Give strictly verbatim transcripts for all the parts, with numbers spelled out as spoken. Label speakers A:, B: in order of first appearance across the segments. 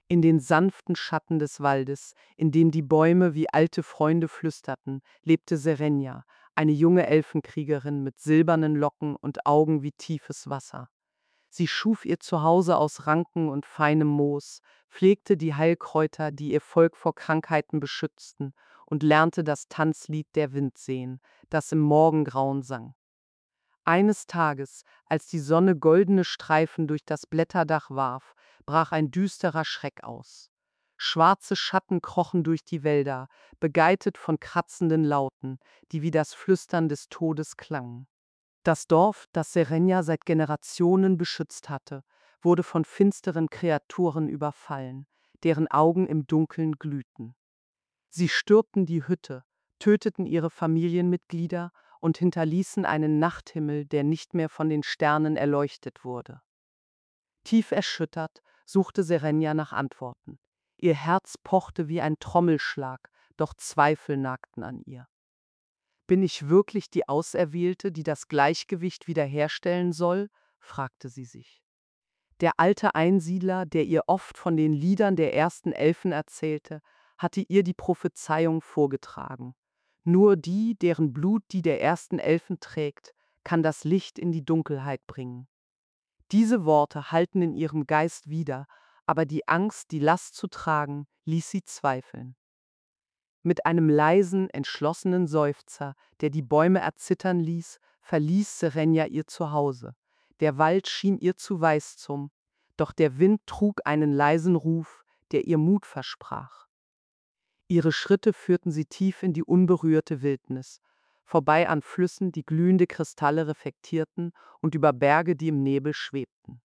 A: In den sanften Schatten des Waldes, in dem die Bäume wie alte Freunde flüsterten, lebte Serenia, eine junge Elfenkriegerin mit silbernen Locken und Augen wie tiefes Wasser. Sie schuf ihr Zuhause aus Ranken und feinem Moos, pflegte die Heilkräuter, die ihr Volk vor Krankheiten beschützten, und lernte das Tanzlied der Windseen, das im Morgengrauen sang. Eines Tages, als die Sonne goldene Streifen durch das Blätterdach warf, brach ein düsterer Schreck aus. Schwarze Schatten krochen durch die Wälder, begleitet von kratzenden Lauten, die wie das Flüstern des Todes klangen. Das Dorf, das Serenia seit Generationen beschützt hatte, wurde von finsteren Kreaturen überfallen, deren Augen im Dunkeln glühten. Sie stürmten die Hütte, töteten ihre Familienmitglieder und hinterließen einen Nachthimmel, der nicht mehr von den Sternen erleuchtet wurde. Tief erschüttert suchte Serenia nach Antworten. Ihr Herz pochte wie ein Trommelschlag, doch Zweifel nagten an ihr. »Bin ich wirklich die Auserwählte, die das Gleichgewicht wiederherstellen soll?« fragte sie sich. Der alte Einsiedler, der ihr oft von den Liedern der ersten Elfen erzählte, hatte ihr die Prophezeiung vorgetragen. Nur die, deren Blut die der ersten Elfen trägt, kann das Licht in die Dunkelheit bringen. Diese Worte hallten in ihrem Geist wider, aber die Angst, die Last zu tragen, ließ sie zweifeln. Mit einem leisen, entschlossenen Seufzer, der die Bäume erzittern ließ, verließ Serenia ihr Zuhause. Der Wald schien ihr zu Weißzum, doch der Wind trug einen leisen Ruf, der ihr Mut versprach. Ihre Schritte führten sie tief in die unberührte Wildnis, vorbei an Flüssen, die glühende Kristalle reflektierten, und über Berge, die im Nebel schwebten.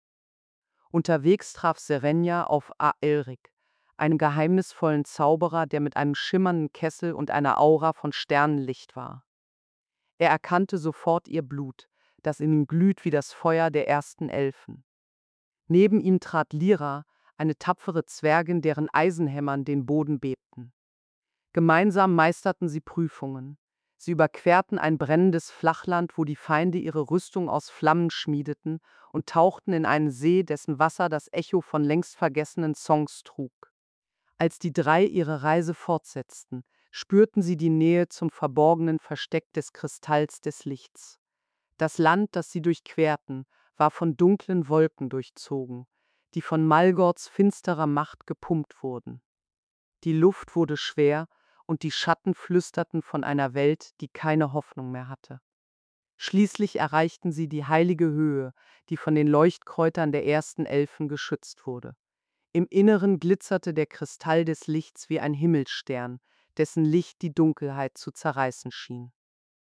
A: Unterwegs traf Serenia auf Aelric, einen geheimnisvollen Zauberer, der mit einem schimmernden Kessel und einer Aura von Sternenlicht war. Er erkannte sofort ihr Blut, das in ihm glüht wie das Feuer der ersten Elfen. Neben ihm trat Lyra, eine tapfere Zwergin, deren Eisenhämmern den Boden bebten. Gemeinsam meisterten sie Prüfungen. Sie überquerten ein brennendes Flachland, wo die Feinde ihre Rüstung aus Flammen schmiedeten, und tauchten in einen See, dessen Wasser das Echo von längst vergessenen Songs trug. Als die drei ihre Reise fortsetzten, spürten sie die Nähe zum verborgenen Versteck des Kristalls des Lichts. Das Land, das sie durchquerten, war von dunklen Wolken durchzogen, die von Malgords finsterer Macht gepumpt wurden. Die Luft wurde schwer, und die Schatten flüsterten von einer Welt, die keine Hoffnung mehr hatte. Schließlich erreichten sie die heilige Höhe, die von den Leuchtkräutern der ersten Elfen geschützt wurde. Im Inneren glitzerte der Kristall des Lichts wie ein Himmelsstern, dessen Licht die Dunkelheit zu zerreißen schien.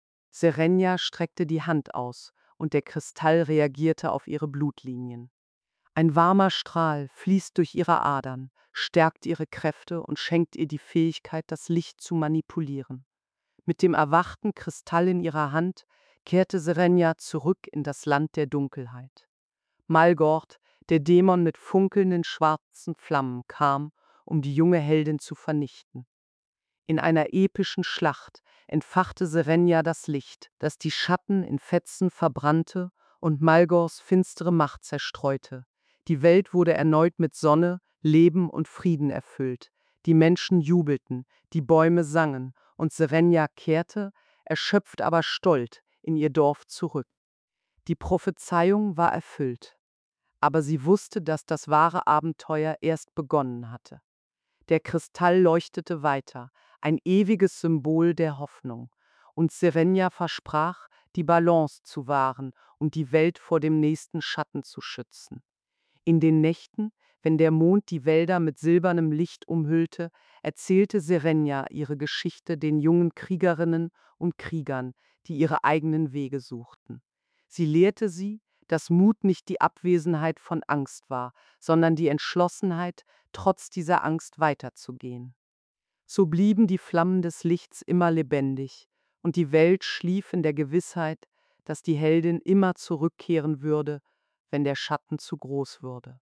A: Serenia streckte die Hand aus, und der Kristall reagierte auf ihre Blutlinien. Ein warmer Strahl fließt durch ihre Adern, stärkt ihre Kräfte und schenkt ihr die Fähigkeit, das Licht zu manipulieren. Mit dem erwachten Kristall in ihrer Hand kehrte Serenia zurück in das Land der Dunkelheit. Malgord, der Dämon mit funkelnden schwarzen Flammen, kam, um die junge Heldin zu vernichten. In einer epischen Schlacht entfachte Serenia das Licht, das die Schatten in Fetzen verbrannte und Malgors finstere Macht zerstreute. Die Welt wurde erneut mit Sonne, Leben und Frieden erfüllt. Die Menschen jubelten, die Bäume sangen, und Serenia kehrte, erschöpft aber stolz, in ihr Dorf zurück. Die Prophezeiung war erfüllt, aber sie wusste, dass das wahre Abenteuer erst begonnen hatte. Der Kristall leuchtete weiter, ein ewiges Symbol der Hoffnung, und Serenia versprach, die Balance zu wahren und die Welt vor dem nächsten Schatten zu schützen. In den Nächten, wenn der Mond die Wälder mit silbernem Licht umhüllte, erzählte Serenia ihre Geschichte den jungen Kriegerinnen und Kriegern, die ihre eigenen Wege suchten. Sie lehrte sie, dass Mut nicht die Abwesenheit von Angst war, sondern die Entschlossenheit, trotz dieser Angst weiterzugehen. So blieben die Flammen des Lichts immer lebendig, und die Welt schlief in der Gewissheit, dass die Heldin immer zurückkehren würde, wenn der Schatten zu groß würde.